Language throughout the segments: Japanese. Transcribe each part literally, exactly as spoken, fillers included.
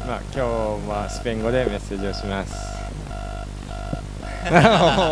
まあ、今日はスペイン語でメッセージをします。 Bueno,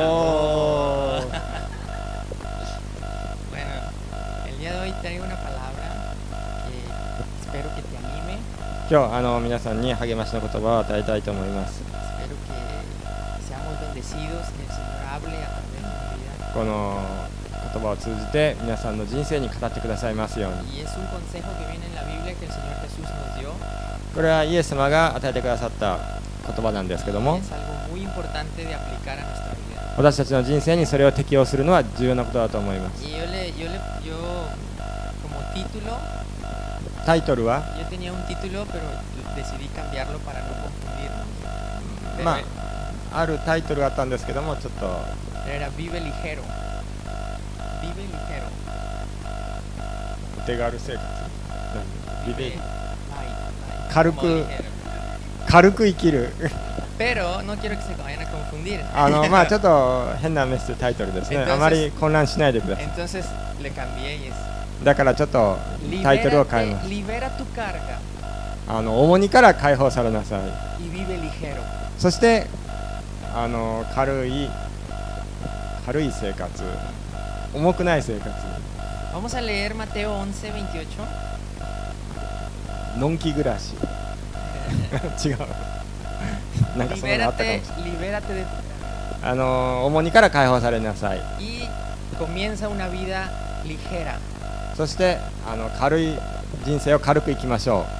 el día de hoy traigo una palabra que espero que te anime. 今日あの皆さんに励ましの言葉を与えたいと思います。 Espero que seamos bendecidos, que el Señor hable a través de mi vida. この言葉を通じて皆さんの人生に語ってくださいますように。 Y es un consejo que viene en la Biblia que el Señor Jesús nos dio. これはイエス様が与えてくださった言葉なんですけども、 Es algo muy importante de aplicar a nuestra vida. 私たちの人生にそれを適用するのは重要なことだと思います。 Y yo le, yo le, yo como título, タイトルは、 yo tenía un título, pero decidí cambiarlo para no confundirnos. Pero まあ、あるタイトルがあったんですけども、ちょっと era Vive ligero. Vive ligero. お手軽生活、ビビ Vive light, light, 軽 como く ligero. 軽く生きる Pero no quiero que se vayan a confundir. あのまあちょっと変なメッセージタイトルですね。 Entonces- あまり混乱しないでください。 Entonces le cambié y es だからちょっとタイトルを変えま libérate, す。 libera tu carga あの重荷から解放されなさい。 y vive ligero. そしてあの軽い軽い生活、重くない生活、 Vamos a leer Mateo once veintiocho. のんき暮らし違うなんかそんなのあったかもしれない。 Libérate, libérate de あの重荷から解放されなさい。 y comienza una vida ligera. そしてあの軽い人生を軽く生きましょ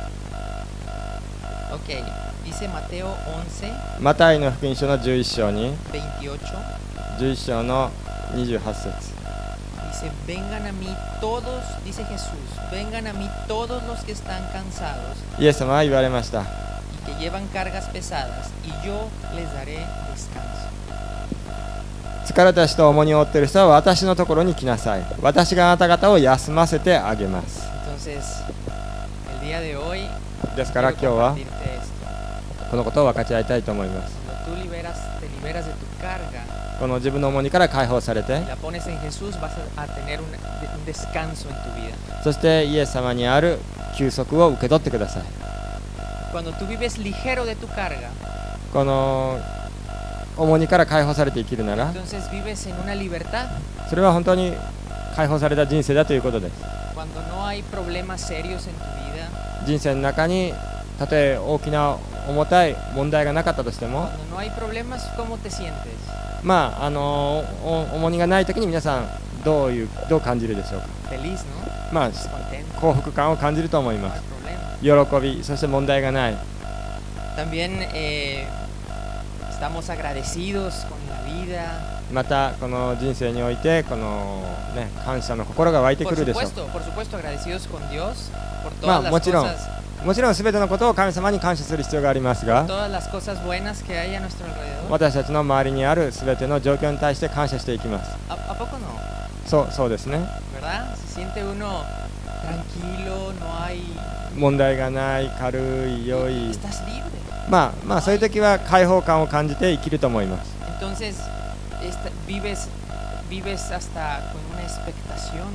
Ok, dice Mateo once う。マタイの福音書のじゅういっ章に veintiocho. じゅういっ章のにじゅうはち節。 Dice, vengan a mí todos, dice Jesús, vengan a mí todos los que están cansados イエス様は言われました。 y que llevan cargas pesadas, y yo les daré descanso. 疲れた人を重荷を負っている人は私のところに来なさい。私があなた方を休ませてあげます。 Entonces, el día de hoy ですから quiero 今日は compartirte esto. このことを分かち合いたいと思います。 Cuando tú liberas, te liberas de tu carga この自分の重荷から解放されて、 y la pones en Jesús, vas a, a tener un, un descanso en tu vida. そしてイエス様にある休息を受け取ってください。 Cuando tú vives ligero de tu carga, この重荷から解放されて生きるなら、 entonces vives en una libertad. それは本当に解放された人生だということです。 Cuando no hay problemas serios en tu vida, 人生の中にたとえ大きな重たい問題がなかったとしても、 cuando no hay problemas, ¿cómo te sientes? まああのお重荷がない時に皆さんどういうどう感じるでしょうか。 Feliz, ¿no? まあ Contento, 幸福感を感じると思い no ま hay す。 problema. 喜び、そして問題がない。 También eh, estamos agradecidos con la vida. またこの人生においてこの、ね、感謝の心が湧いてく Por るでしょう。 supuesto, por supuesto, agradecidos con Dios por Ma, todas las mochirón. cosas, もちろん全てのことを神様に感謝する必要がありますが、 todas las cosas buenas que hay a nuestro alrededor. 私たちの周りにある全ての状況に対して感謝していきます。 ¿A, a poco no? そうそうですね。 ¿Verdad? Se siente uno tranquilo, no hay... 問題がない、軽い、良い。 Estás libre. まあまあそういう時は解放感を感じて生きると思います。 Entonces, esta- vives, vives hasta con una expectación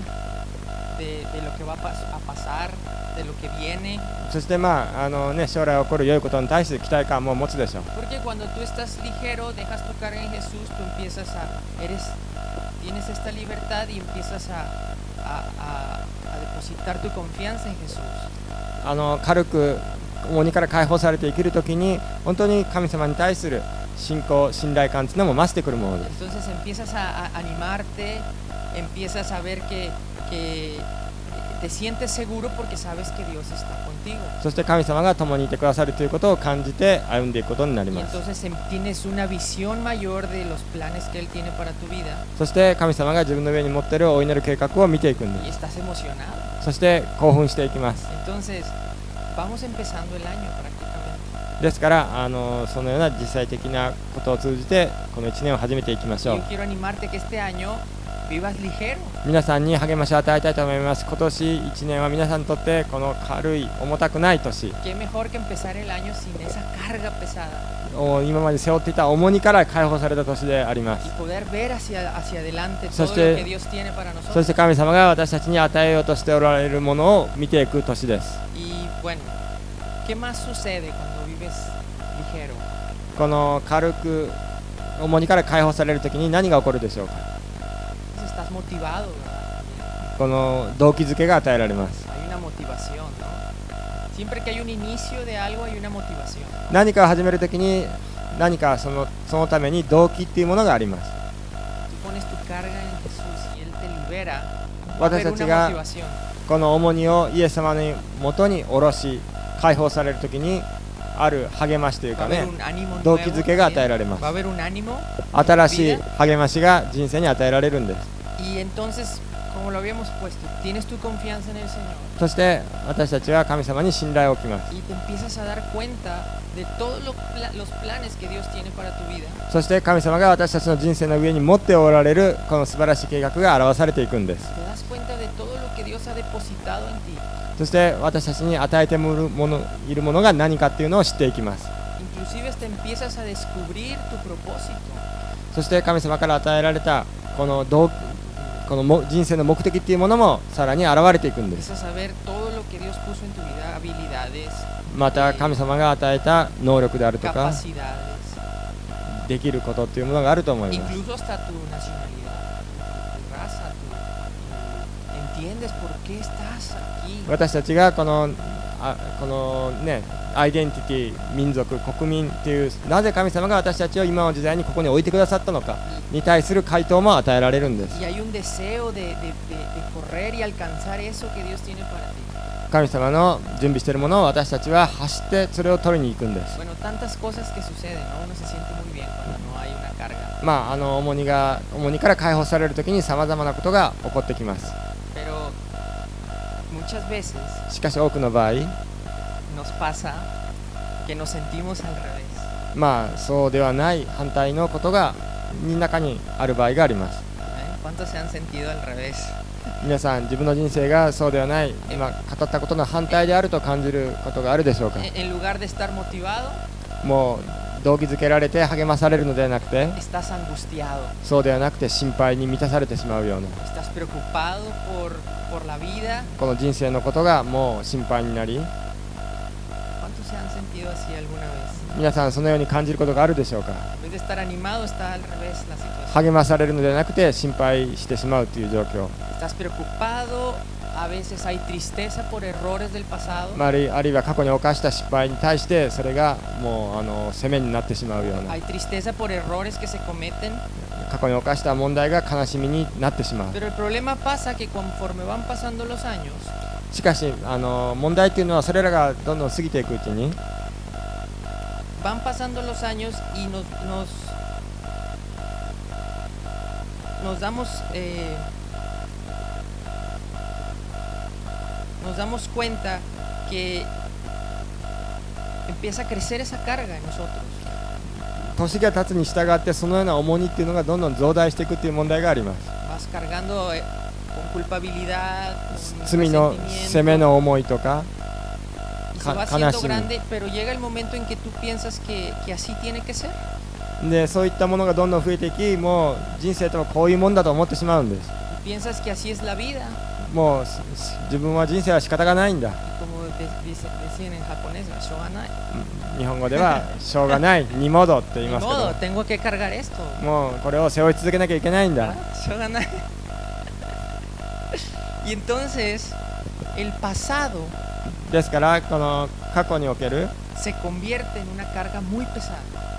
de, de lo que va a, pas- a pasar, de lo que viene. そしてまああのね将来起こる良いことに対して期待感も持つでしょう。 Porque cuando tú estás ligero, dejas tu carga en Jesús, tú empiezas a, eres, tienes esta libertad y empiezas a, a, a, a depositar tu confianza en Jesús. あの軽く重荷から解放されて生きるときに本当に神様に対する信仰信頼感というのも増してくるものです。 Entonces empiezas a, a animarte, empiezas a ver que, que te sientes seguro porque sabes que Dios está contigo. そして神様が共にいてくださるということを感じて歩んでいくことになり Y ます。 entonces em- tienes una visión mayor de los planes que Él tiene para tu vida そして神様が自分の上に持っている大いなる計画を見ていくんで y す。 estás emocionado. そして興奮していきます。 Entonces, vamos empezando el año prácticamente. ですからあのそのような実際的なことを通じてこのいちねんを始めていきましょ Yo う。 quiero animarte que este año vivas ligero. 皆さんに励ましを与えたいと思います。今年いちねんは皆さんにとってこの軽い重たくない年、 Qué mejor que empezar el año sin esa carga pesada お今まで背負っていた重荷から解放された年であります。 y poder ver hacia, hacia adelante So todo usted- lo que Dios tiene para そ nosotros. して神様が私たちに与えようとしておられるものを見ていく年です。 Y bueno, ¿Qué más sucede cuando vives ligero? この軽く重荷から解放されるときに何が起こるでしょうか。 Pues estás motivado, ¿verdad? この動機づけが与えられます。 Hay una motivación, ¿no? Siempre que hay un inicio de algo hay una motivación. 何かを始めるときに何かそのそのために動機っていうものがあります。 Tú pones tu carga en Jesús y Él te libera. Va a 私 haber たち una が motivación. この重荷をイエス様の元に下ろし解放されるときにある励ましという Va a か haber ね、 un ánimo 動 nuevo 機づけが与え también. られます。 Va a haber un ánimo 新しい励ましが人生に与えられるんです。 y entonces, como lo habíamos puesto, tienes tu confianza en el Señor そして私たちは神様に信頼を置きます。 y te empiezas a dar cuenta de todos lo pla- los planes que Dios tiene para tu vida. そして神様が私たちの人生の上に持っておられるこの素晴らしい計画が表されていくんです。 Te das cuenta de todo lo que Dios ha depositado en ti. そして私たちに与えてもるものいるものが何かっていうのを知っていきます。 Inclusive te empiezas a descubrir tu propósito. そして神様から与えられたこの動このも人生の目的っていうものもさらに現れていくんです。 Empiezas a ver todo lo que Dios puso en tu vida, habilidades, また神様が与えた能力であるとか capacidades, できることっていうものがあると思います。 incluso hasta tu nacionalidad, tu raza, tu... ¿Entiendes por qué estás aquí? 私たちがこのあこのねアイデンティティ、民族、国民っていうなぜ神様が私たちを今の時代にここに置いてくださったのかに対する回答も与えられるんです。 Y hay un deseo de, de, de, de correr y alcanzar eso que Dios tiene para ti. 神様の準備しているものを私たちは走ってそれを取りに行くんです。 Bueno, tantas cosas que suceden, ¿no? Uno se siente muy bien cuando no hay una carga. まああの重荷が重荷から解放されるときにさまざまなことが起こってきます。 Pero muchas veces しかし多くの場合、 nos pasa que nos sentimos al revés. まあそうではない反対のことが中にある場合があります。 ¿Eh? ¿Cuántos se han sentido al revés? 皆さん自分の人生がそうではない今語ったことの反対であると感じることがあるでしょうか。 En en lugar de estar motivado, もう動機づけられて励まされるのではなくて estás angustiado, そうではなくて心配に満たされてしまうような estás preocupado por, por la vida. この人生のことがもう心配になり ¿Cuántos se han sentido así alguna vez? 皆さんそのように感じることがあるでしょうか。 En vez de estar animado, está al revés la situación. 励まされるのではなくて心配してしまうという状況、 Estás preocupado, a veces hay tristeza por errores del pasado. まあ、あるいあるいは過去に犯した失敗に対してそれがもうあの責めになってしまうような Hay tristeza por errores que se cometen. 過去に犯した問題が悲しみになってしまう。 Pero el problema pasa que conforme van pasando los años, しかしあの問題というのはそれらがどんどん過ぎていくうちに van pasando los años y nos, nos, nos damos, eh, nos damos cuenta que empieza a crecer esa carga en nosotros. 年が経つに従ってそのような重荷っていうのがどんどん増大していくっていう問題があります。 Vas cargando eh, con culpabilidad, con 罪の責め resentimiento, の思いとか y se か va 悲 haciendo しみ grande, pero llega el momento en que tú piensas que, que así tiene que ser. でそういったものがどんどん増えていきもう人生とはこういうもんだと思ってしまうんです。 Y piensas que así es la vida. もうし自分は人生は仕方がないんだ。 Y como de- dice- decían en japonés, "Shoganai". 日本語ではしょうがないにモドって言い Ni ますけ modo, ど tengo que cargar esto. もうこれを背負い続けなきゃいけないんだ。 Shoganai. Y entonces, el pasado ですからこの過去における se convierte en una carga muy pesada.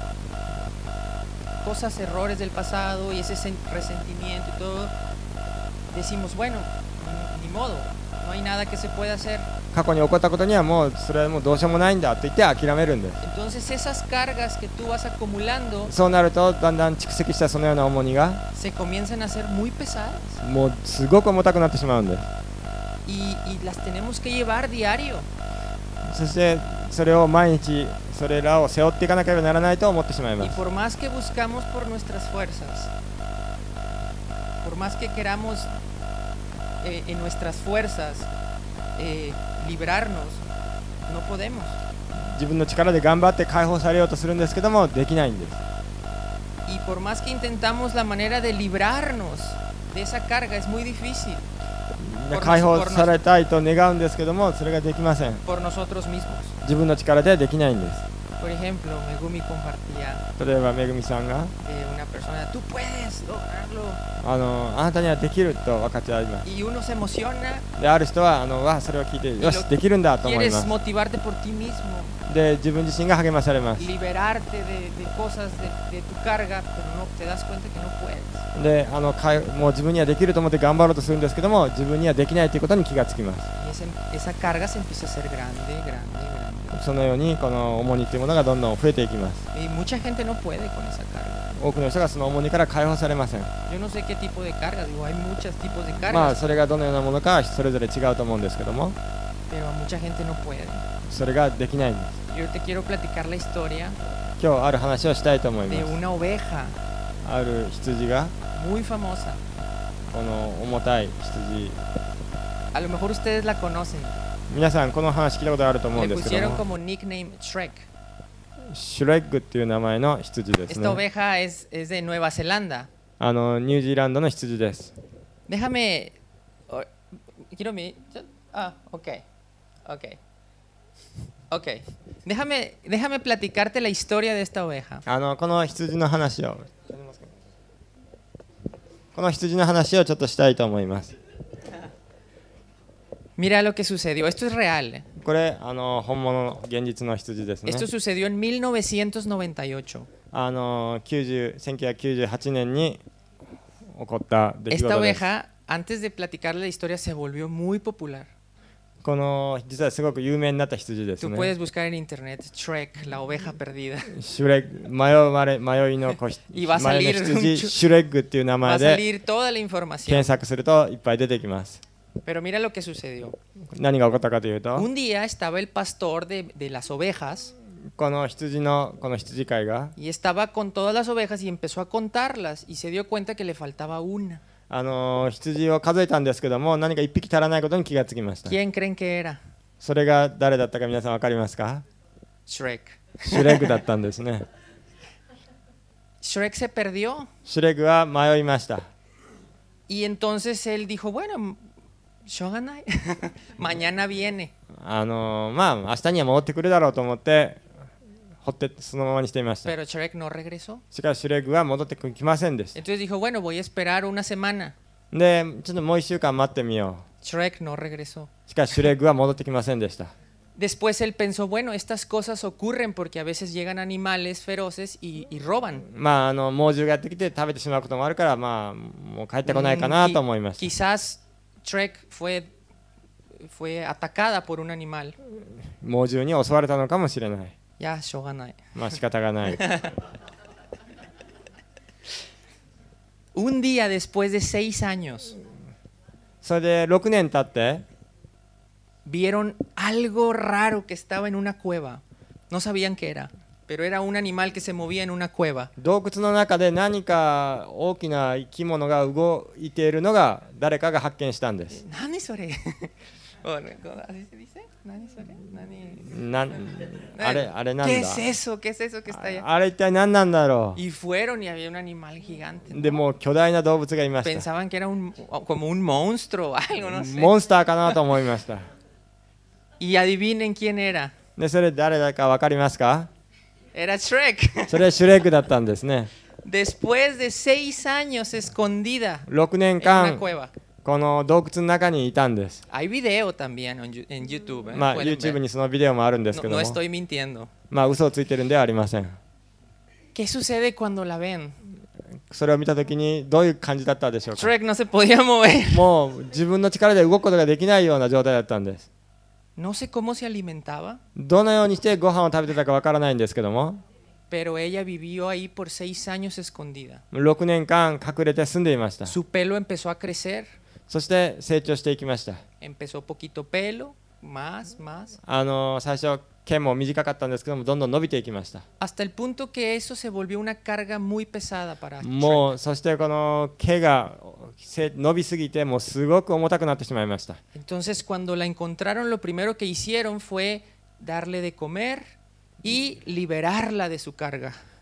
Cosas, errores del pasado y ese sen- resentimiento y todo. Decimos, bueno, ni, ni modo, no hay nada que se pueda hacer. 過去に起こったことにはもうそれはもうどうしようもないんだと言って諦めるんです。 Entonces esas cargas que tú vas acumulando そうなるとだんだん蓄積したそのような重荷が se comienzan a ser muy pesadas もうすごく重たくなってしまうんです。 y, y las tenemos que llevar diario. そしてそれを毎日それらを背負っていかなければならないと思ってしまいま Y す。 por más que buscamos por nuestras fuerzas, por más que queramos eh, en nuestras fuerzas eh, librarnos, no podemos. 自分の力で頑張って解放されようとするんですけどもできないんです。 Y por más que intentamos la manera de librarnos de esa carga, es muy difícil. で por 解放 nos- por さ nos- れたいと願うんですけども、それができません。 por nosotros mismos. 自分の力ではできないんです。 Por ejemplo, Megumi compartía 例えばめぐみさんが de una persona, tú puedes lograrlo. あのあなたにはできると分かち合います。 Y uno se emociona, である人はあのわそれを聞いてよしできるんだと思い quieres ま motivarte por ti mismo, す。で自分自身が励まされます。 liberarte de, de cosas de, de tu carga, pero no te das cuenta que no puedes. であのかいもう自分にはできると思って頑張ろうとするんですけども、自分にはできないということに気がつきます。 Y ese- esa carga se empieza a hacer grande, grande, grande. そのようにこの重荷というものがどんどん増えていきます。 Y mucha gente no puede con esa carga. 多くの人がその重荷から解放されません。 Yo no sé qué tipo de carga, digo, hay muchos tipos de まあ cargas, それがどのようなものかそれぞれ違うと思うんですけども、 pero mucha gente no puede. それができないんです。 Yo te quiero platicar la historia 今日ある話をしたいと思い de ます。 una oveja ある羊が muy famosa. この重たい羊、 A lo mejor ustedes la conocen. 皆さんこの話聞いたことあると思うん Le ですけど pusieron も、 como nickname Shrek. シュレッグっていう名前の羊です Esta ね。 oveja es, es de Nueva Zelanda. あのニュージーランドの羊です。 Déjame. oh, Quiero mi. Ah, ok. Ok. Ok. Déjame, déjame platicarte la historia de esta oveja. あのこの羊の話をこの羊の話をちょっとしたいと思います。 Mira lo que sucedió. Esto es real. これあの本物の現実の羊ですね。 Esto sucedió en mil novecientos noventa y ocho. あのきゅうじゅうせんきゅうひゃくきゅうじゅうはちねんに起こった出来 Esta 事です。 oveja, antes de platicarle la historia, se volvió muy popular. この実はすごく有名になった羊です Tú ね。 puedes buscar en internet Shrek, la oveja perdida. シュレッグ迷われ迷いの子羊、 Y va a 迷い salir の羊シュレッグっていう名 Va 前 a で salir toda la información. 検索するといっぱい出てきます。 Pero mira lo que sucedió. 何が起こったかというと、 Un día estaba el pastor de, de las ovejas この羊のこの羊飼いが y estaba con todas las ovejas y empezó a contarlas y se dio cuenta que le faltaba una. あの羊を数えたんですけども、何か一匹足らないことに気がつきました。 ¿Quién creen que era? それが誰だったか皆さん分かりますか？ Shrek. シュレッグだったんですね。 Shrek se perdió シュレッグは迷いました。 y entonces él dijo, bueno, shoganai. Mañana viene. あのまあ明日には戻ってくるだろうと思って放ってそのままにしていました。 Pero Shrek no regresó. しかしシュレッグは戻ってきませんでした。 Entonces dijo, bueno, voy a esperar una semana. でちょっともういっしゅうかん待ってみよ Shrek no regresó. う。しかしシュレッグは戻ってきませんでした。 Después él pensó, bueno, estas cosas ocurren porque a veces llegan animales feroces y, y roban. まああの猛獣がやってきて食べてしまうこともあるから、まあもう帰ってこないかな Mm, と思いました。 Quizás Shrek fue, fue atacada por un animal. 猛獣に襲われたのかもしれない。 Ya, shoganai. まあ仕方がない。 Un día después de seis años, それでろくねん経って vieron algo raro que estaba en una cueva. No sabían qué era, pero era un animal que se movía en una cueva. 洞窟の中で何か大きな生き物が動いているのが誰かが発見したんです。 ¿Nani sore? ¿Así se dice? ¿Nani sore? ¿Nani? なんあれあれなん ¿Qué だ es eso? ¿Qué es eso que está allá? あれ一体何なんだろ Y fueron y había un animal gigante. う。 ¿no? でもう巨大な動物がいました。 Pensaban que era un, como un monstruo o algo, no sé. モンスターかなと思いました。 Y adivinen quién era. でそれ誰だか分かりますか？ Era Shrek. それはシュレッグだったんですね。 Después de seis años escondida ろくねん en か una ん cueva. この洞窟の中にいたんです。 Hay video también en, Yu- en YouTube. ¿eh? まあ Pueden YouTube ver. にそのビデオもあるんです No, けど no も、 estoy mintiendo. まあ嘘をついてるんではありません。 ¿Qué sucede cuando la ven? それを見たときにどういう感じだったでしょうか？ Shrek no se podía mover. もう自分の力で動くことができないような状態だったんです。 No sé cómo se alimentaba, どのようにしてご飯を食べてたかわからないんですけども、 pero ella vivió ahí por seis años escondida. ろくねんかん隠れて住んでいました。 Su pelo empezó a crecer, そして成長していきました。 empezó poquito pelo, más, más, あの最初毛も短かったんですけども、どんどん伸びていきました。 hasta el punto que eso se volvió una carga muy pesada para Shrek. もうそしてこの毛がせ伸びすぎてもうすごく重たくなってしまいました。 Entonces cuando la encontraron lo primero que hicieron fue darle de comer y liberarla de su carga.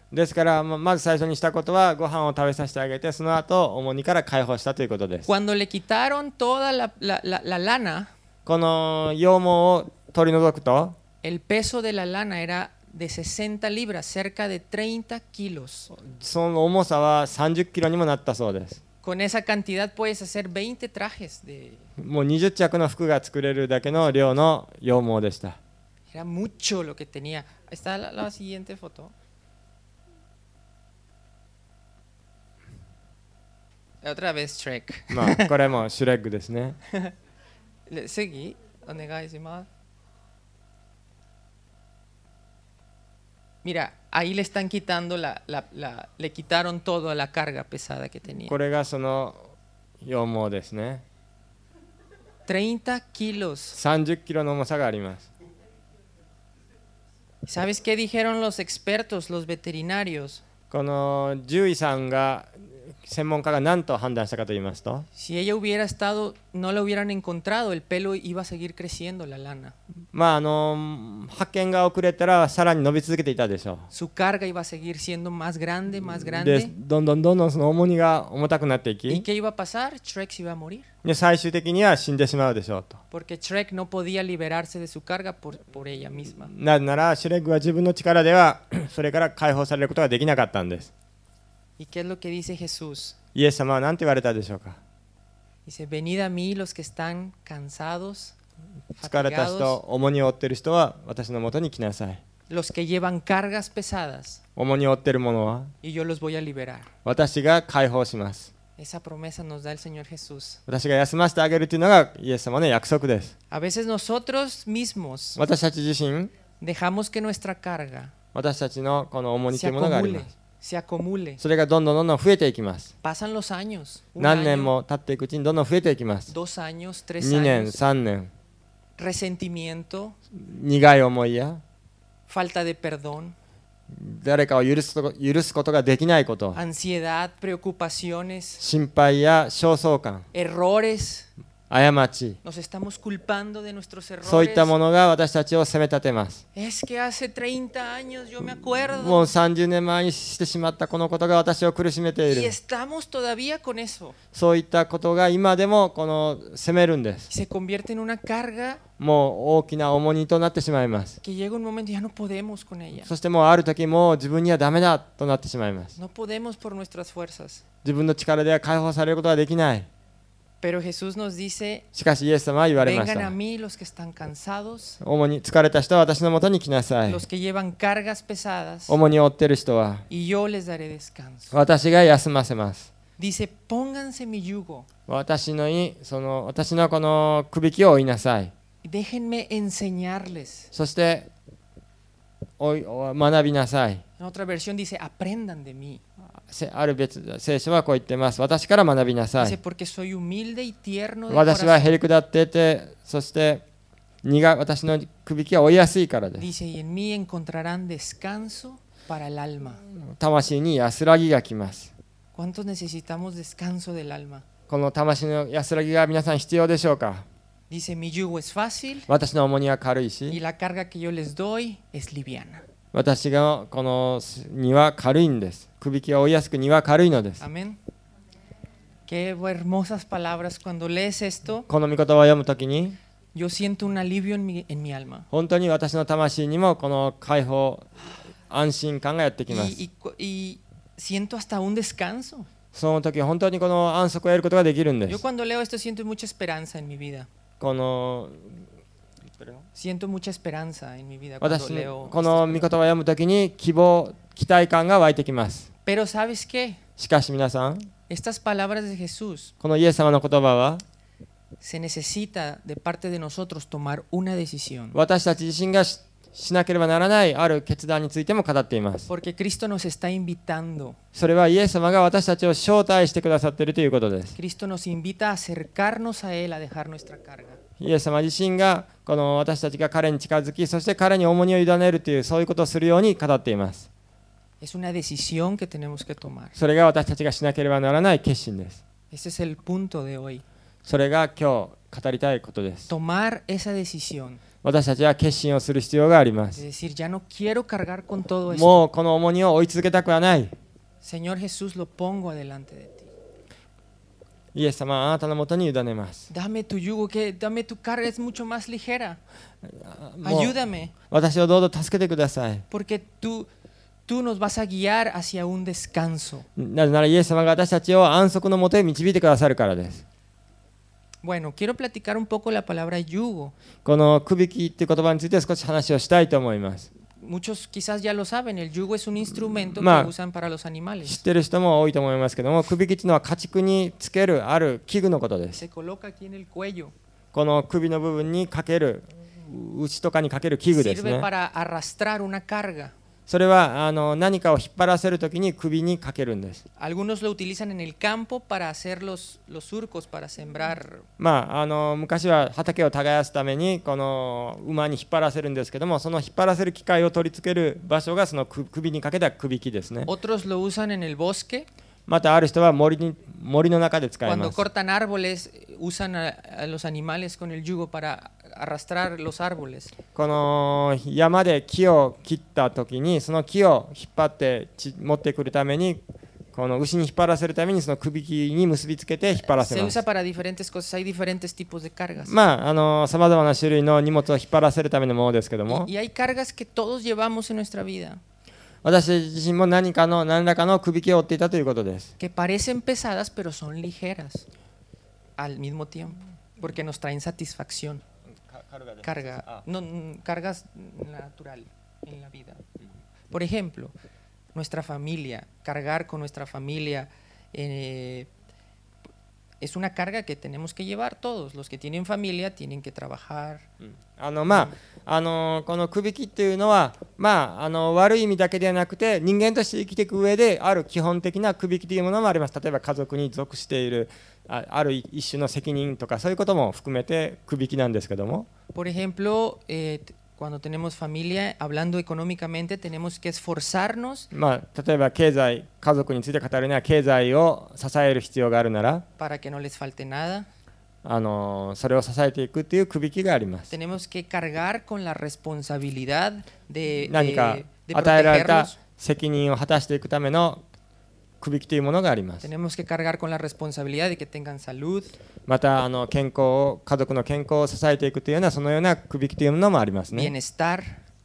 ですからままず最初にしたことはご飯を食べさせてあげて、その後重荷から解放したということです。 Cuando le quitaron toda la, la- la- la lana, この羊毛を取り除くと el peso de la lana era de sesenta libras, cerca de treinta kilos. その重さはさんじゅっキロにもなったそうです。 Con esa cantidad puedes hacer veinte trajes de... もうにじゅっ着の服が作れるだけの量の羊毛でした。 Era mucho lo que tenía. Está la, la siguiente foto. Otra vez Shrek. まあこれもシュレッグですね。 Le- Seguí, onegaishimasu. Mira, ahí le están quitando la, la, la, le quitaron toda la carga pesada que tenía. これがその羊毛ですね。 treinta kilos. さんじゅっキロの重さがあります。 ¿Sabes qué dijeron los expertos, los veterinarios? この獣医さんが専門家が何と判断したかと言いますと、 Si ella hubiera estado, no la hubieran encontrado, el pelo iba a seguir creciendo, la lana. まああの発見が遅れたらさらに伸び続けていたでしょ Su carga iba a seguir siendo más grande, más う。で grande. どんどんどんどんその重荷が重たくなってい ¿Y き、 qué iba a pasar? Shrek se iba a morir. で最終的には死んでしまうでしょうと。 Porque Shrek no podía liberarse de su carga por, por ella misma. なぜならシュレッグは自分の力ではそれから解放されることができなかったんです。 ¿Y qué es lo que dice Jesús? イエス様は何て言われたでしょうか。 Dice, venid a mí los que están cansados, 疲れた人、 fatigados, 重荷を負っている人は私のもとに来なさい。 los que llevan cargas pesadas, 重荷を負っている者は y yo los voy a liberar. 私が解放します。 Esa promesa nos da el Señor Jesús. 私が休ませてあげるというのがイエス様の約束です。 A veces nosotros mismos 私たち自身、 dejamos que nuestra carga 私たちのこの重荷と se いうものがあり acumule, ます。 se acumule. それがどんどんどんどん増えていきます。 Pasan los años, un 何年 año, も経っていくうちにどんどん増えていきます。 dos años, tres にねん、 años, さんねん、 resentimiento, 苦い思いや falta de perdón, 誰かを許すこと許すことができないこと、 ansiedad, preocupaciones, 心配や焦燥感、 errores. 過ち、 Nos estamos culpando de nuestros そういった errores. ものが私たちを責め立てます。 Es que hace treinta años yo me も acuerdo うさんじゅうねんまえにしてしまったこのことが私を苦しめてい y る。 estamos todavía con eso. そういったことが今でもこの責めるんです。 Se convierte en una carga もう大きな重荷となってしまいます。 que llega un momento y ya no podemos con ella. そしてもうある時もう自分にはダメだとなってしまいます。 No podemos por nuestras fuerzas. 自分の力では解放されることはできない。 Pero Jesús nos dice, しかしイエス様は言われまし vengan a た。 mí los que están cansados, 主に疲れた人は私のもとに来なさい。 los que llevan cargas pesadas, 重荷を負っている人は y yo les daré descanso. 私が休ませます。 Dice, pónganse mi yugo, 私のにその私のこのくびきを負いなさい。 y déjenme enseñarles. そしておいお学びなさい。 En otra versión dice, aprendan de mí. せある別聖書はこう言ってます。私から学びなさ Dice, い。 porque soy humilde y tierno de 私は corazón. へりくだっていて、そして荷が私のくびきは負いやすいからです。 Dice, y en mí encontrarán descanso para el alma. 魂に安らぎがきます。 ¿Cuántos necesitamos descanso del alma? この魂の安らぎが皆さん必要でしょうか。 Dice, mi yugo es fácil 私の重荷は軽い y し、 la carga que yo les doy es liviana. 私がこの荷は軽いんです。くびきを負いやすく荷は軽いのです。 Amén. Qué hermosas palabras. Cuando lees esto, この御言葉を読むときに、 yo siento un alivio en mi, en mi alma. 本当に私の魂にもこの解放、安心感がやってきます。 Y, y- y siento hasta un descanso. その時本当にこの安息を得ることができるんで Yo す。 cuando leo esto siento mucha esperanza en mi vida. この Siento mucha esperanza en mi vida cuando 私 leo この estas 御言葉を palabras. 読むときに希望、期待感が湧いてきます。 Pero ¿sabes qué? しかし皆さん、 Estas palabras de Jesús このイエス様の言葉は se necesita de parte de nosotros tomar una decisión. 私たち自身がししなければならないある決断についても語っています。 Porque Cristo nos está invitando. それはイエス様が私たちを招待してくださっているということです。 Cristo nos invita a acercarnos a Él, a dejar nuestra carga. イエス様自身がこの私たちが彼に近づき、そして彼に重荷を委ねるというそういうことをするように語っています。 Es una decisión que tenemos que tomar. それが私たちがしなければならない決心です。 Este es el punto de hoy. それが今日語りたいことです。 Tomar esa decisión 私たちは決心をする必要がありま Es す。 decir, ya no quiero cargar con todo esto. もうこの重荷を追い続けたくはない。 Señor Jesús, lo pongo adelante de ti. イエス様はあなたのもとに委ねます。 Dame tu yugo, que dame tu carga, es mucho más ligera. もう Ayúdame, 私をどうぞ助けてください。 porque tú, tú nos vas a guiar hacia un descanso. なぜならイエス様が私たちを安息のもとへ導いてくださるからです。 Bueno, quiero platicar un poco la palabra yugo. このくびきっていう言葉について少し話をしたいと思います。 Muchos quizás ya lo saben, el yugo es un instrumento Ma- que usan para los 知っ animales. てる人も多いと思いますけども、くびきっていうのは家畜につけるある器具のことです。 Se coloca aquí en el cuello. この首の部分にかける牛とかにかける器具です Sirve ね。 para arrastrar una carga. それはあの何かを引っ張らせるときに首にかけるんです。 Algunos lo utilizan en el campo para hacer los, los surcos, para sembrar. まあ、あの昔は畑を耕すためにこの馬に引っ張らせるんですけども、その引っ張らせる機械を取り付ける場所がそのく首にかけた首木ですね。 Otros lo usan en el bosque. またある人は森に森の中で使い Cuando ます。 cortan árboles, usan a, a los animales con el yugo para arrastrar los árboles. この山で木を切った時にその木を引っ張ってち持ってくるためにこの牛に引っ張らせるためにその首木に結びつけて引っ張らせ Se ます usa。para diferentes cosas, hay diferentes tipos de cargas. まああのさまざまな種類の荷物を引っ張らせるためのものですけども、 Y, y hay cargas que todos llevamos en nuestra vida, 私自身も何かの何らかの首木を負っていたということです。 que parecen pesadas pero son ligeras al mismo tiempo, porque nos traen satisfacción. Carga, no, mm, cargas natural en la vida. Por ejemplo, nuestra familia, cargar con nuestra familia eh, es una carga que tenemos que llevar todos. Los que tienen familia tienen que trabajar. あのまああのこの首木っていうのは、まあ、あの悪い意味だけではなくて人間として生きていく上である基本的な首木というものもあります。例えば家族に属している あ, ある一種の責任とかそういうことも含めて首木なんですけども、 Por ejemplo, eh, cuando tenemos familia, hablando económicamente, tenemos que esforzarnos まあ、例えば経済家族について語るには経済を支える必要があるなら para que no les falte nada. あのそれを支えていくという首木があります。 Tenemos que cargar con la responsabilidad de, 何か de, de 与えられた protegerlos. 責任を果たしていくための首木というものがあります。 Tenemos que cargar con la responsabilidad de que tengan salud. またあの健康を家族の健康を支えていくというようなそのような首木というものもありますね。 Bienestar,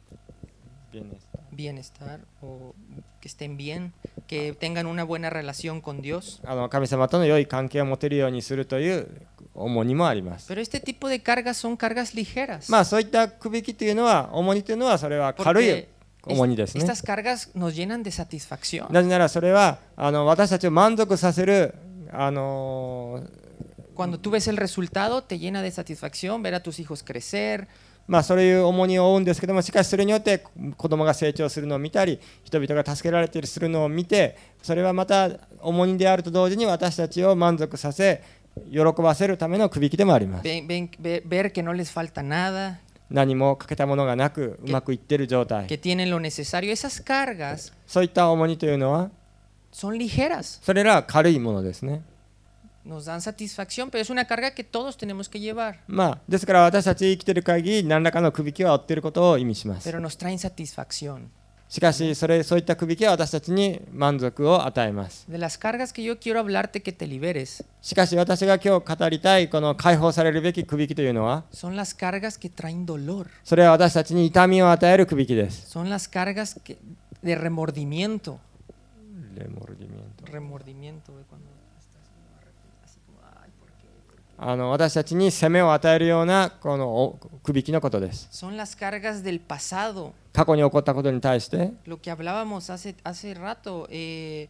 bienestar, o que estén bien, que tengan una buena relación con Dios. あの神様との良い関係を持てるようにするという重荷もあります。 Pero este tipo de cargas son cargas ligeras. まあそういった首木というのは重荷というのはそれは軽い Porque 重荷ですね。 estas cargas nos llenan de satisfacción. なぜならそれはあの私たちを満足させるあの Cuando tú ves el resultado, te llena de satisfacción ver a tus hijos crecer. まあそういう重荷を負うんですけども、しかしそれによって子供が成長するのを見たり人々が助けられているするのを見て、それはまた重荷であると同時に私たちを満足させ喜ばせるための首木でもあります。 Ven- ven- ve- ver que no les falta nada, 何も欠けたものがなくうまくいっている状態、 que tienen lo necesario. Esas cargas そういった重荷というのは son ligeras, それらは軽いものですね。 nos dan satisfacción, pero es una carga que todos tenemos que llevar. まあですから私たち生きている限り何らかの首木は負っていることを意味します。 Pero nos traen satisfacción. しかしそれそういった首木は私たちに満足を与えます。 De las cargas que yo quiero hablarte que te liberes しかし私が今日語りたいこの解放されるべき首木というのは、 son las cargas que traen dolor, それは私たちに痛みを与える首木です。 son las cargas que- de remordimiento. レモルディミエント Remordimiento de cuando estás como arrepentido, así como, ay, ¿por qué? ¿Por qué? あの私たちに責めを与えるようなこのお首木のことです。 Son las cargas del pasado. 過去に起こったことに対して Lo que hablábamos hace, hace rato, eh,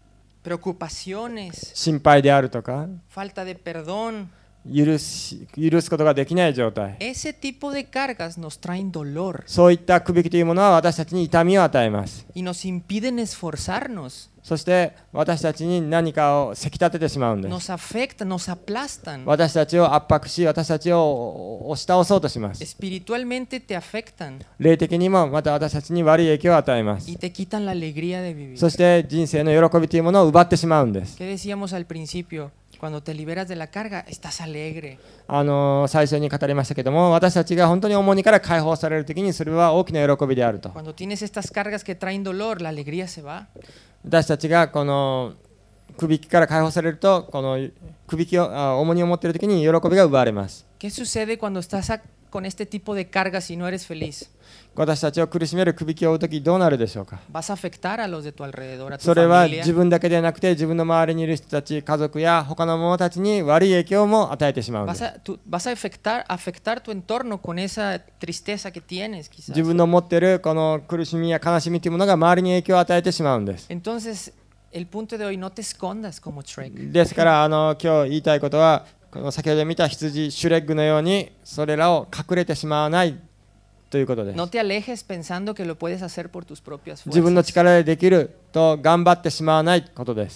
preocupaciones, 心配であるとか falta de perdón. 許し許すことができない状態、 Ese tipo de cargas nos traen dolor そういった首木というものは私たちに痛みを与えます。 y nos impiden esforzarnos, そして私たちに何かをせき立ててしまうんです。 nos afectan, nos aplastan. 私たちを圧迫し私たちを押し倒そうとします。 Espiritualmente te afectan 霊的にもまた私たちに悪い影響を与えます。 y te quitan la alegría de vivir. そして人生の喜びというものを奪ってしまうんです。 ¿Qué decíamos al principio? Cuando te liberas de la carga, estás alegre. あの最初に語りましたけども、私たちが本当に重荷から解放されるときにそれは大きな喜びであると。 Cuando tienes estas cargas que traen dolor, la alegría se va. 私たちがこのくびきから解放されると、このくびきをあ重荷を持っているときに喜びが奪われます。 ¿Qué sucede cuando estás a- con este tipo de cargas y no eres feliz? 私たちを苦しめるくびきを負うときどうなるでしょうか。 Vas a afectar a los de tu alrededor, a tu それは familia. 自分だけでなくて自分の周りにいる人たち、家族や他の者たちに悪い影響も与えてしまうんで Vas す。 a, tú- vas a afectar, afectar tu entorno con esa tristeza que tienes, quizás. 自分の持っているこの苦しみや悲しみというものが周りに影響を与えてしまうんです。 Entonces, el punto de hoy, no te escondas como Shrek. ですからあの今日言いたいことは、この先ほど見た羊シュレッグのようにそれらを隠れてしまわないということです。 No te alejes pensando que lo puedes hacer por tus propias 自分の fuerzas. 力でできると頑張ってしまわないことです。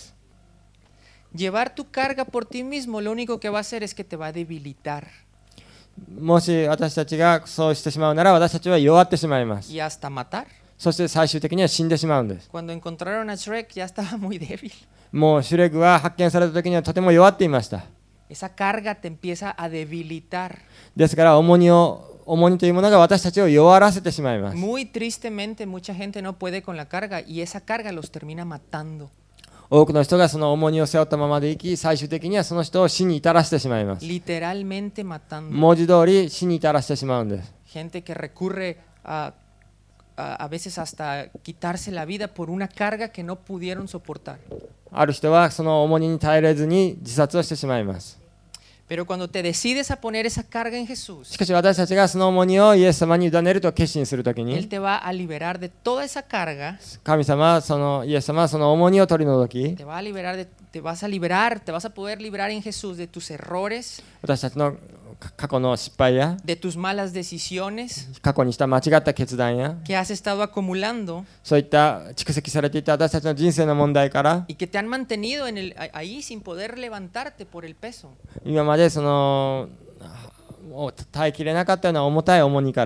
Llevar tu carga por ti mismo, lo único que va a hacer es que te va a debilitar もし私たちがそうしてしまうなら、私たちは弱ってしまいます。 y hasta matar. そして最終的には死んでしまうんです。 Cuando encontraron a Shrek ya estaba muy débil. もうシュレッグは発見された時にはとても弱っていました。 Esa carga te empieza a debilitar. ですから重荷を重荷というものが私たちを弱らせてしまいます。 Muy tristemente, mucha gente no puede con la carga y esa carga los termina matando. 多くの人がその重荷を背負ったままで生き、最終的にはその人を死に至らせてしまいます。 Literalmente matando. 文字通り死に至らせてしまうんです。 Gente que recurre a, a, a veces hasta quitarse la vida por una carga que no pudieron soportar. ある人はその重荷に耐えれずに自殺をしてしまいます。 Pero cuando te decides a poner esa carga en し Jesús, かし私たちがその重荷をイエス様に委ねると決心するとき Él に、 te va a liberar de toda esa carga, 神様はそのイエス様はその重荷を取り除き、 te va a liberar, de, te vas a liberar, te vas a poder liberar en Jesús de tus errores, 私たちの過去の失敗や de tus malas decisiones 過去にした間違った決断や que has estado acumulando そういった蓄積されていた私たちの人生の問題から y que te han mantenido en el, ahí sin poder levantarte por el peso. 今までそのもう耐えきれなかったような重たい重荷から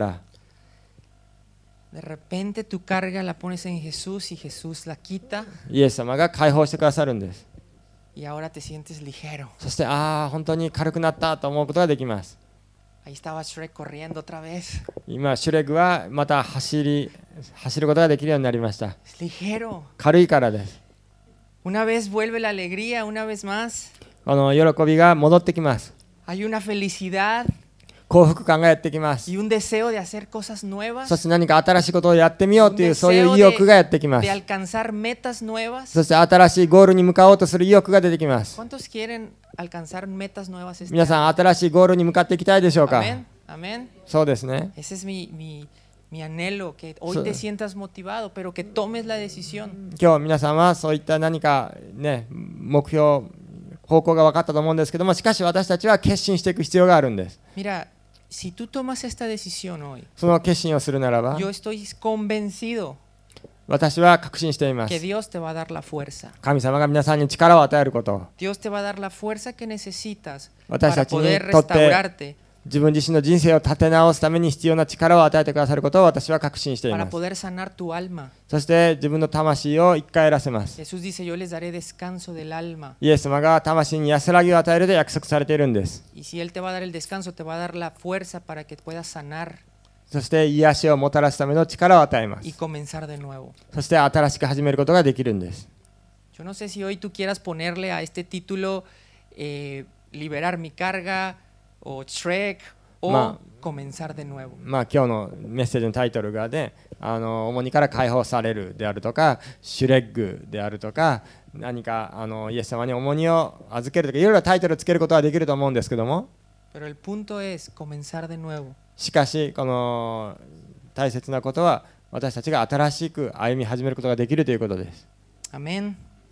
De repente tu carga la pones en Jesús y Jesús la quita イエス様が解放してくださるんです。 y ahora te sientes ligero. そしてああ本当に軽くなったと思うことができます。 Ahí estaba Shrek corriendo otra vez. 今シュレグはまた走り走ることができるようになりました。 Es ligero. 軽いからです。 Una vez vuelve la alegría, una vez más. この喜びが戻ってきます。 Hay una felicidad 幸福感がやってきます。 y un deseo de hacer cosas nuevas, そして何か新しいことをやってみよう un というそういう deseo 意欲がやってきま de, す。 de alcanzar metas nuevas. そして新しいゴールに向かおうとする意欲が出てきます。 ¿Cuántos quieren alcanzar metas nuevas este 皆 año? さん新しいゴールに向かっていきたいでしょうか。 Amén, amén. そうですね。 Ese es mi, mi, mi anhelo, que hoy So- te sientas motivado, pero que tomes la decisión. 今日皆さんはそういった何かね目標方向が分かったと思うんですけども、しかし私たちは決心していく必要があるんです。 Mira, si tú tomas esta decisión hoy, その決心をするならば yo estoy convencido 私は確信していま que す。 Dios te va a dar la fuerza. 神様が皆さんに力を与えることを、 Dios te va a dar la fuerza que necesitas 私 para たちに poder とって restaurarte, 自分自身の人生を立て直すために必要な力を与えてくださることを私は確信してい para ます。 poder sanar tu alma. そして自分の魂を生き返らせます。 Jesús dice, yo les daré descanso del alma. イエス様が魂に安らぎを与えると約束されているんです。 Y si Él te va a dar el descanso, te va a dar la fuerza para que puedas sanar そして癒しをもたらすための力を与えま y す。 comenzar de nuevo. そして新しく始めることができるんです。 Yo no sé si hoy tú quieras ponerle a este título eh, liberar mi carga o Shrek o Ma- comenzar de nuevo. まあ今日のメッセージのタイトルがね、あの重荷から解放されるであるとか、シュレッグであるとか、何かあのイエス様に重荷を預けるとか、いろいろタイトルをつけることはできると思うんですけども、 Pero el punto es comenzar de nuevo. しかしこの大切なことは私たちが新しく歩み始めることができるということです。 Amén.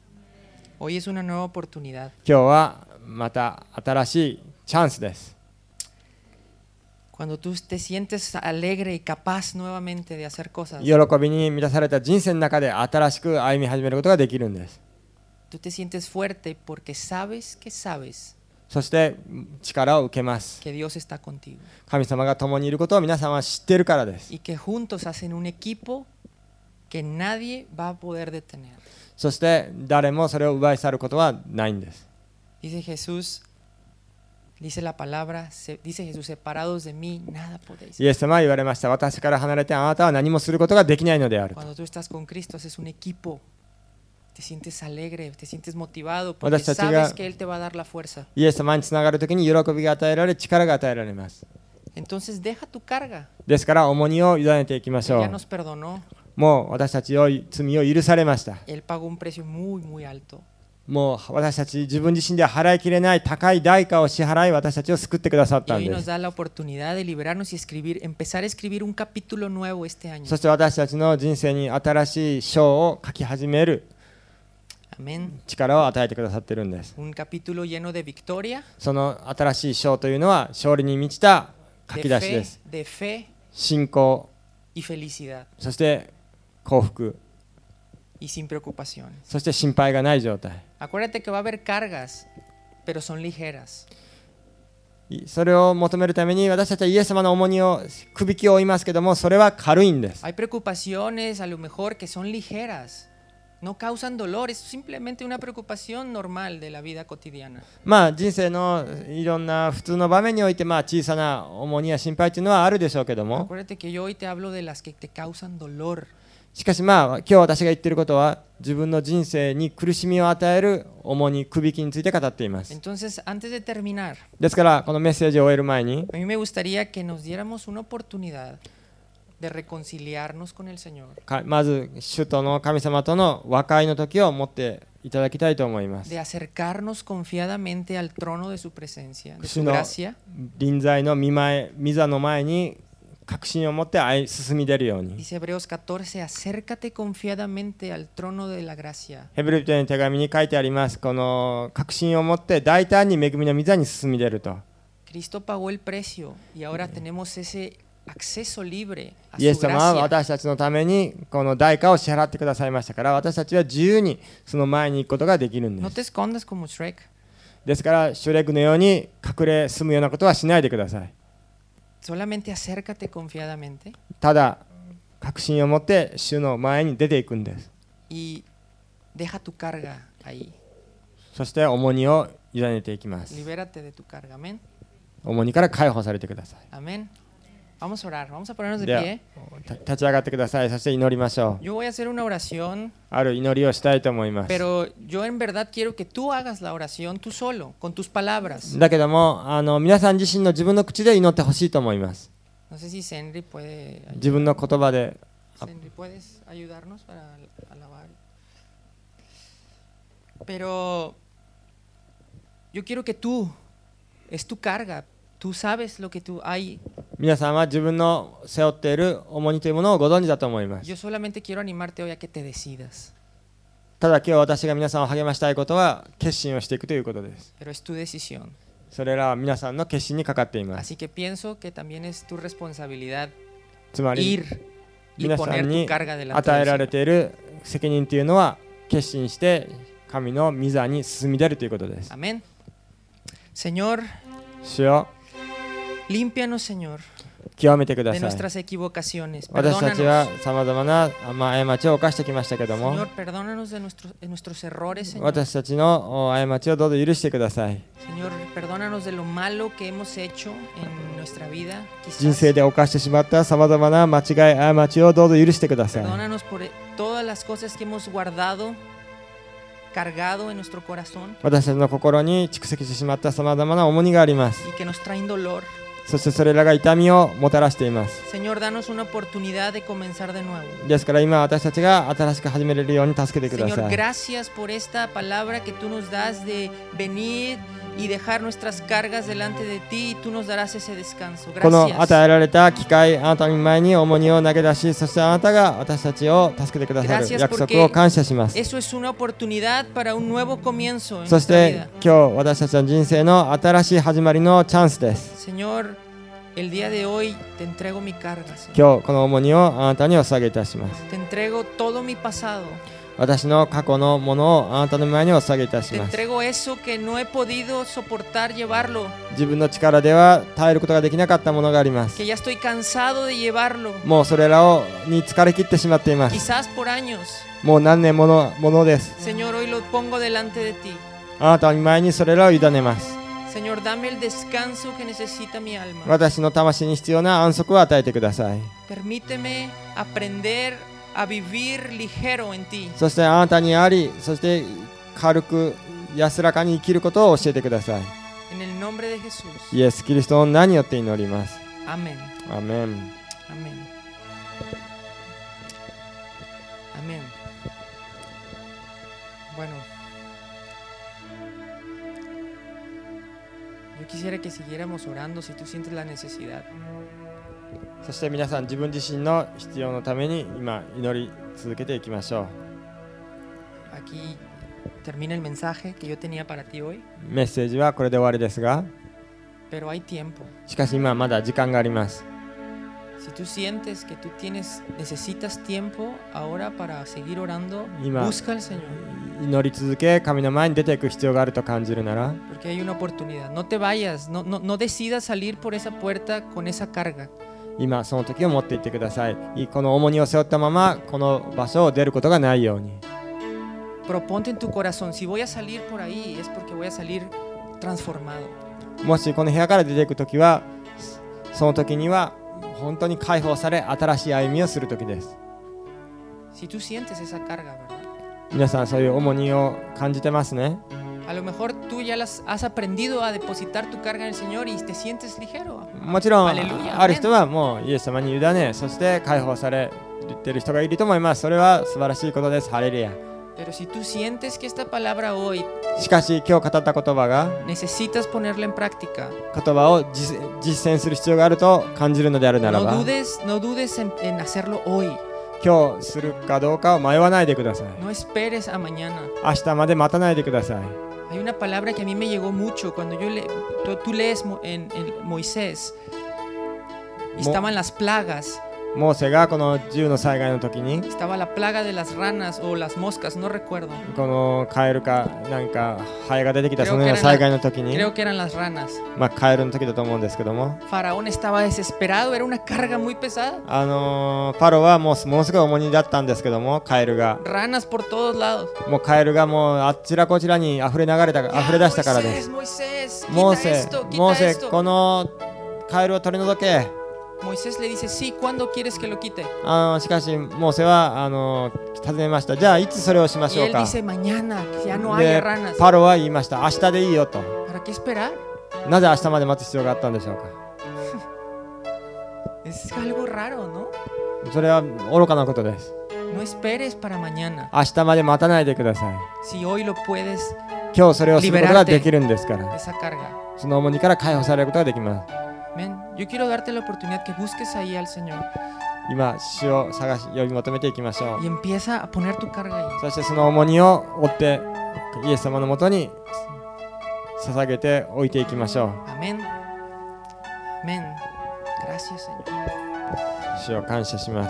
Hoy es una nueva oportunidad. 今日はまた新しいチャンスです。 Cuando tú te sientes alegre y capaz nuevamente de hacer cosas, 喜びに満たされた人生の中で新しく歩み始めることができるんです。 tú te sientes fuerte porque sabes que sabes そして力を受けます。 que Dios está contigo 神様が共にいることを皆さんは知っているからです。 y que juntos hacen un equipo que nadie va a poder detener. そして誰もそれを奪い去ることはないんです。 Dice Jesús, dice la palabra, se, dice Jesús, separados de mí, nada podéis. イエス様は言われました。私から離れてあなたは何もすることができないのである。 Cuando tú estás con Cristo, haces un equipo, te sientes alegre, te sientes motivado, porque sabes que Él te va a dar la fuerza. イエス様につながるときに喜びが与えられ、力が与えられます。 Entonces deja tu carga. ですから重荷を委ねていきましょ Ya う。 nos perdonó. もう私たちを罪を許されました。 Él pagó un precio muy, muy alto. もう私たち自分自身では払いきれない高い代価を支払い、私たちを救ってくださっ Y たん hoy で nos す。 da la oportunidad de liberarnos y escribir, empezar a escribir un capítulo nuevo este año. そして私たちの人生に新しい章を書き始める Amén. 力を与えてくださっているんです。 Un capítulo lleno de victoria, その新しい章というのは勝利に満ちた書 de き出しで fe, す。 de fe 信仰、 y felicidad, そして幸福、 y sin preocupaciones. そして心配がない状態。 Acuérdate que va a haber cargas, pero son ligeras. それを求めるために私たちはイエス様の重荷を、くびきを負いますけども、それは軽いんです。 Hay preocupaciones a lo mejor que son ligeras, no causan dolor, es simplemente una preocupación normal de la vida cotidiana. まあ人生のいろんな普通の場面において、まあ小さな重荷や心配というのはあるでしょうけども、 Acuérdate que yo hoy te hablo de las que te causan dolor. しかしまあ今日私が言っていることは自分の人生に苦しみを与える重荷、くびきについて語っています。 Entonces, antes de terminar, ですからこのメッセージを終える前に、 a mí me gustaría que nos diéramos una oportunidad de reconciliarnos con el Señor. かまず主との神様との和解の時を持っていただきたいと思います。 De acercarnos confiadamente al trono de su presencia, de 主 su の gracia. 臨在の御前、御座の前に確信を持って歩進み出るように。 Dice Hebreos catorce, acércate confiadamente al trono de la gracia. ヘブル人への手紙に書いてあります。この確信を持って大胆に恵みの御座に進み出ると。 Cristo pagó el precio y ahora tenemos ese acceso libre a イエ su ス様は gracia. 私たちのためにこの代価を支払ってくださいましたから、私たちは自由にその前に行くことができるんで No す。 te escondas como Shrek. ですからシュレクのように隠れ住むようなことはしないでください。 Solamente acércate confiadamente ただ確信を持って主の前に出ていくんです。 y deja tu carga ahí. そして重荷を委ねていきます。 Libérate de tu carga. Amén. 重荷から解放されてください。 Amén. Vamos a orar. Vamos a ponernos de では pie. た立ち上がってください。そして祈りましょう。 Yo voy a hacer una oración, ある祈りをしたいと思います。 pero yo en verdad quiero que tú hagas la oración tú solo, con tus palabras. だけどもあの皆さん自身の自分の口で祈ってほしいと思います。 No sé si Senri puede 自分の言葉で。 Senri, ¿puedes ayudarnos para alabar? Pero yo quiero que tú, es tu carga, tú sabes lo que tú hay. 皆さんは自分の背負っている重荷というものをご存知だと思います。 Yo solamente quiero animarte hoy a que te decidas. ただ今日私が皆さんを励ましたいことは決心をしていくということです。 Pero es tu decisión. それらは皆さんの決心にかかっています。 Así que pienso que también es tu responsabilidad つまり ir y 皆さ poner ん tu に carga delante 与え del られ Señor. ている責任というのは決心して神の御座に進み出るということです。 Amén. Señor, 主よ、 límpianos, Señor, 清めてくだ de さい。 nuestras equivocaciones. 私たちは Perdónanos. さまざまなまあ過ちを犯してきましたけども、 Señor, perdónanos de nuestros, de nuestros errores, Señor. 私たちのお過ちをどうぞ許してください。 Señor, perdónanos de lo malo que hemos hecho en nuestra vida. 人 Quizás. 生で犯してしまったさまざまな間違い、過ちをどうぞ許してください。 Perdónanos por todas las cosas que hemos guardado, cargado en nuestro corazón 私たちの心に蓄積してしまったさまざまな重荷があります。 y que nos traen dolor. そしてそれらが痛みをもたらしています。 Señor, danos una oportunidad de comenzar de nuevo. ですから今私たちが新しく始めれるように助けてくだ Señor, さい。 gracias por esta palabra que tú nos das de venir y dejar nuestras cargas delante de ti y tú nos darás ese descanso. この Gracias. 与えられた機会、あなたの前に重荷を投げ出し、そしてあなたが私たちを助けてくださる Gracias 約束を感謝します。 Eso es una oportunidad para un nuevo comienzo en そし nuestra て vida. 今日私たちの人生の新しい始まりのチャンスです。 Señor, el día de hoy te entrego mi carga, Señor. 今日この重荷をあなたにお捧げいたします。 Te entrego todo mi pasado. 私の過去のものをあなたの前にお捧げいたし Te ます。 entrego eso que no he podido soportar llevarlo, 自分の力では耐えることができなかったものがあります。 que ya estoy cansado de llevarlo, もうそれらをに疲れ切ってしまっています。 quizás por años. もう何年ものものです。 Señor, hoy lo pongo delante de ti. あなたの前にそれらを委ねます。 Señor, dame el descanso que necesita mi alma. 私の魂に必要な安息を与えてください。 Permíteme aprender a vivir ligero en ti. そしてあなたにあり、そして軽く安らかに生きることを教えてください。 En el nombre de Jesús. イエス・キリストの名によって祈ります。 Amén. アメン。 Amén. Amén. Bueno, yo quisiera que siguiéramos orando si tú sientes la necesidad. そして皆さん、自分自身の必要のために今祈り続けていきましょう。 Aquí termina el mensaje que yo tenía para ti hoy, メッセージはこれで終わりですが、 pero hay tiempo. しかし今まだ時間があります。 Si tú sientes que tú tienes, necesitas tiempo ahora para seguir orando, Ima- busca al Señor, 祈り続け、神の前に出ていく必要があると感じるなら、 porque hay una oportunidad. No te vayas, no, no, no decidas salir por esa puerta con esa carga. 今その時を持っていってください。この重荷を背負ったままこの場所を出ることがないように。 Proponte en tu corazón, si voy a salir por ahí es porque voy a salir transformado. もしこの部屋から出ていく時は、その時には本当に解放され、新しい歩みをする時です。 Si tú sientes esa carga, ¿verdad? 皆さん、そういう重荷を感じてますね。 A lo mejor tú ya las has aprendido a depositar tu carga en el Señor y te sientes ligero. もちろん、 Aleluya, ある人はもうイエス様に委ね、そして解放されている人がいると思います。それは素晴らしいことです。ハレルヤ。 Pero si tú sientes que esta palabra hoy しかし今日語った言葉が、 necesitas ponerla en práctica, 言葉を実実践する必要があると感じるのであるなら no ば、 dudes, no dudes en, en hacerlo hoy. 今日するかどうかを迷わないでください。 No esperes a mañana. 明日まで待たないでください。 Hay una palabra que a mí me llegó mucho cuando yo le, tú, tú lees mo- en, en Moisés y Mo- estaban las plagas. モーセがこのじゅうの災害の時に、 Estaba la plaga de las ranas o las moscas, no recuerdo. このカエルかなんかハエが出てきた Creo そのような que eran 災害の時に、 Creo que eran las ranas. まあカエルの時だと思うんですけども、 Faraón estaba desesperado, era una carga muy pesada. あのー、パロはもうものすごい重荷だったんですけども、カエルが Ranas por todos lados. もうカエルがもうあちらこちらに溢れ流れた溢れ出したからです。 Moisés, Moisés, モー quita セ esto, モー quita セ esto. このカエルを取り除け。 Moisés le dice, sí, ¿cuándo quieres que lo quite? あのしかしモーセはあの尋ねました。じゃあいつそれをしまし Y ょう él か。 dice, mañana, que ya no で haya ranas. パロは言いました。明日でいいよと。 ¿Para qué esperar? なぜ明日まで待つ必要があったんでしょうか。 Es algo raro, ¿no? それは愚かなことです。 No esperes para mañana. 明日まで待たないでください。 Si hoy lo puedes, 今日それをすることができるんですから。 esa carga. その重荷から解放されることができます。 Amén. Yo quiero darte la oportunidad que busques ahí al Señor 今、主を探し、呼び求めていきましょ y う。 empieza a poner tu carga ahí. そしてその重荷を追って、イエス様のもとに捧げて置いていきましょう。 Amén. Amén. Gracias, Señor. 主を感謝します。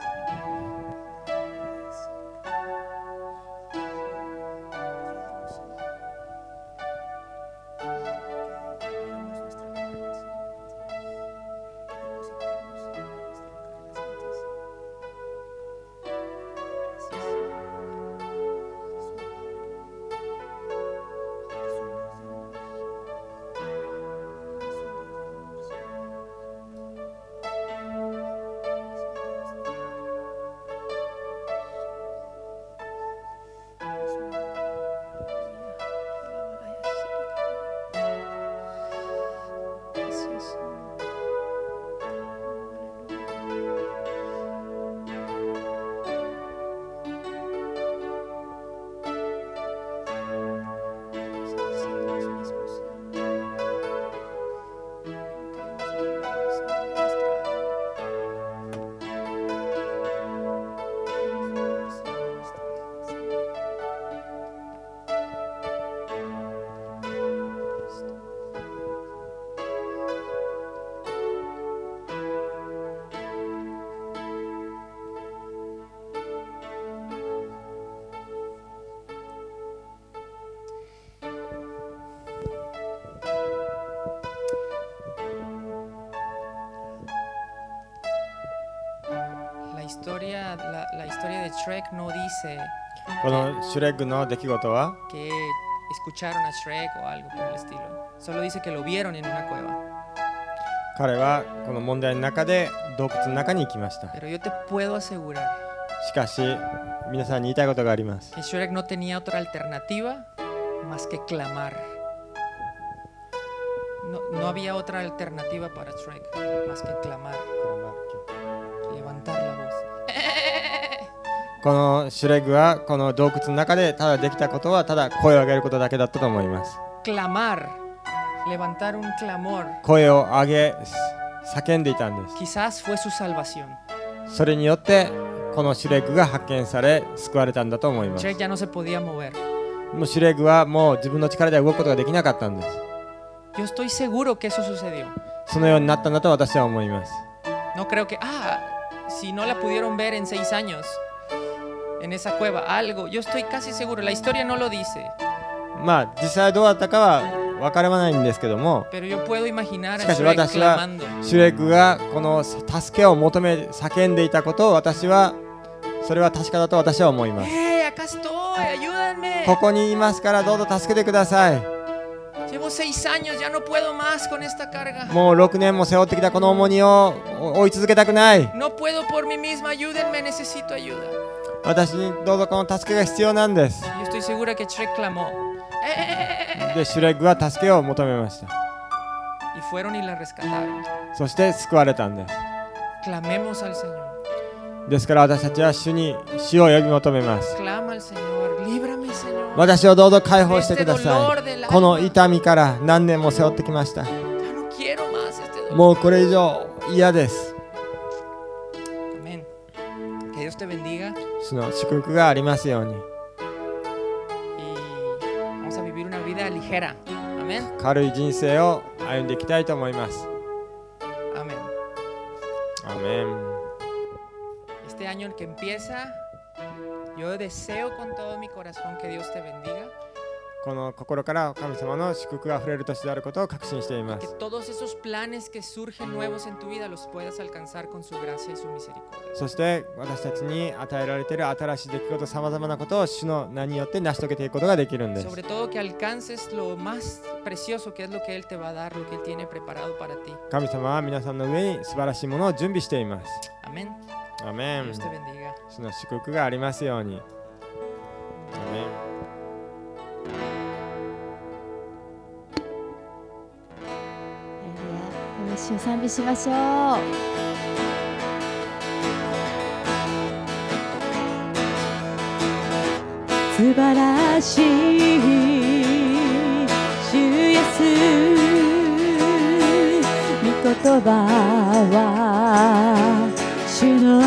La historia, la, la historia de Shrek no dice このシュレッグの出来事は、 que escucharon a Shrek o algo por el estilo. Solo dice que lo vieron en una cueva. 彼はこの問題の中で洞窟の中に行きました。 Pero yo te puedo asegurar しかし皆さんに言いたいことがあります。 que Shrek no tenía otra alternativa más que clamar. No, no había otra alternativa para Shrek más que clamar, levantar la voz. このシュレグはこの洞窟の中でただできたことはただ声を上げることだけだったと思います。 Clamar, levantar un clamor. 声を上げ叫んでいたんです。 Quizás fue su salvación. それによってこのシュレグが発見され救われたんだと思います。 Shrek ya no se podía mover. もうシュレグはもう自分の力で動くことができなかったんです。 Yo estoy seguro que eso sucedió. そのようになったんだと私は思います。 No creo que, ah, si no la pudieron ver en seis años en esa cueva, algo. Yo estoy casi seguro. La historia no lo dice. まあ実際どうだったかは分からないんですけども、 Pero yo puedo imaginar a しかし Shrek 私は clamando. シュレグがこの助けを求め叫んでいたことを私はそれは確かだと私は思います。 ¡Hey, acá estoy! ¡Ayúdenme! ここにいますからどうぞ助けてください。 Llevo seis años, ya no puedo más con esta carga. もうろくねんも背負ってきたこの重荷を追い続けたくない。 No puedo por mí misma, ayúdenme, necesito ayuda. 私にどうぞこの助けが必要なんです。 Yo estoy segura que Shrek clamó. ¡Eh! でシュレグは助けを求めました。 Y fueron y la rescataron. そして救われたんです。 Clamemos al Señor. ですから私たちは主に死を呼び求めます。 Clama al Señor. Líbrame, Señor. 私をどうぞ解放してくだ Este さ dolor い。 del この alma. 痛みから何年も背負ってきました。 Ya no quiero más este dolor. もうこれ以上嫌です。 Amén. Que Dios te bendiga 主の祝福がありますように。 y vamos a vivir una vida ligera. Amén. 軽い人生を歩んでいきたいと思います。 Amén. アーメン。 Este año que empieza, yo deseo con todo mi corazón que Dios te bendiga. この心から神様の祝福があふれる年であることを確信していま Que す。 todos esos planes que surgen nuevos en tu vida los puedas alcanzar con su gracia y su misericordia. そして私たちに与えられている新しい出来事、さまざまなことを主の名によって成し遂げていくことができるんです。 Sobre todo que alcances lo más precioso que es lo que Él te va a dar, lo que Él tiene preparado para ti. 神様は皆さんの上に素晴らしいものを準備しています。 Amén. アーメン。 Dios te bendiga. 主の祝福がありますように。アーメン。 主を賛美しましょう。素晴らしい主イエス、御言葉は主の愛、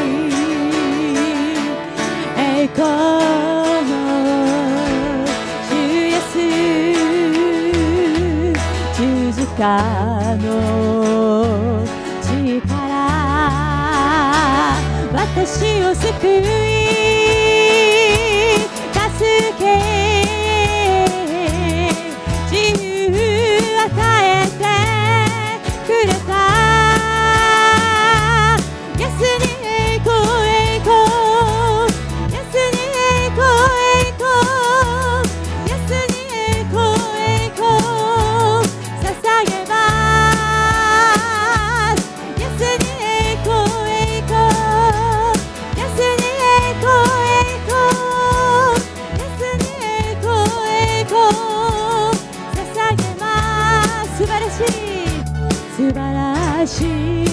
栄光の主イエス、十字架の力、私を救い助け自由与えてくれた。イエスに栄光栄光、イエスに栄光栄光、イエスに栄光栄光捧げます。イエスに栄光栄光、イエスに栄光栄光、イエスに栄光栄光捧げます。素晴らしい素晴らしい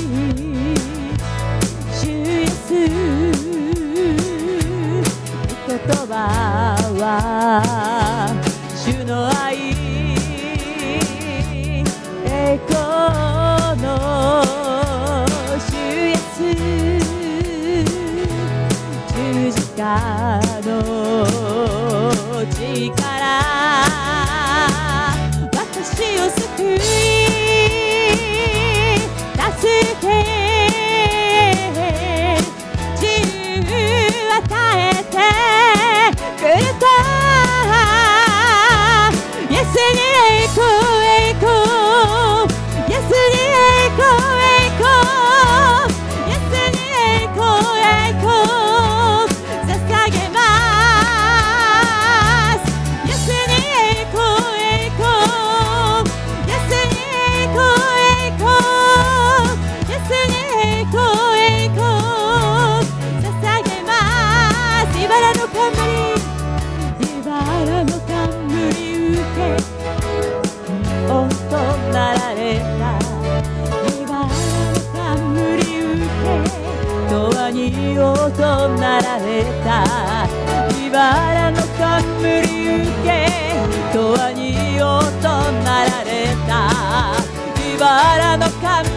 主イエス、御言葉は主の愛、栄光の主イエス、十字架の力、私を救い助け自由与えてくれた。イエスに栄光栄光、イエスに栄光栄光、イエスに栄光栄光捧げます。イエ音鳴られた茨の冠受け永遠に音鳴られた茨の冠